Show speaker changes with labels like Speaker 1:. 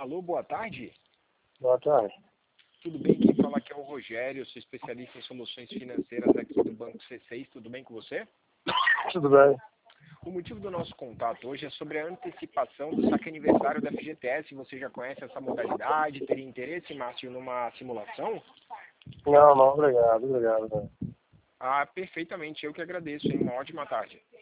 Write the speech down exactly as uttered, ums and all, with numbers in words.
Speaker 1: Alô, boa tarde.
Speaker 2: Boa tarde.
Speaker 1: Tudo bem? Quem fala aqui é o Rogério, sou especialista em soluções financeiras aqui do Banco C seis. Tudo bem com você?
Speaker 2: Tudo bem.
Speaker 1: O motivo do nosso contato hoje é sobre a antecipação do saque aniversário da F G T S. Você já conhece essa modalidade? Teria interesse, Márcio, numa simulação?
Speaker 2: Não, não, obrigado, obrigado.
Speaker 1: Ah, perfeitamente. Eu que agradeço, hein? Uma ótima tarde.